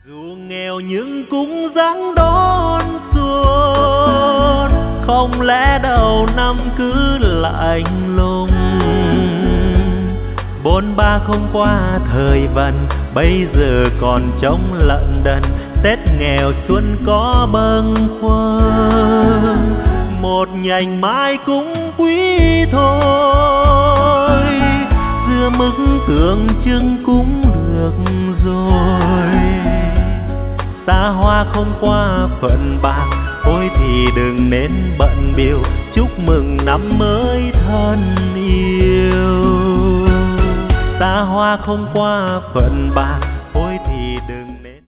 Dù nghèo nhưng cũng dáng đón xuân, không lẽ đầu năm cứ lạnh lùng. Bôn ba không qua thời vận, bây giờ còn trông lận đận. Tết nghèo xuân có bâng khuâng, một nhành mai cũng quý thôi. Dưa mức tượng trưng cũng được rồi, xa hoa không qua phận bạc, thôi thì đừng nên bận biểu. Chúc mừng năm mới thân yêu, xa hoa không qua phận bạc,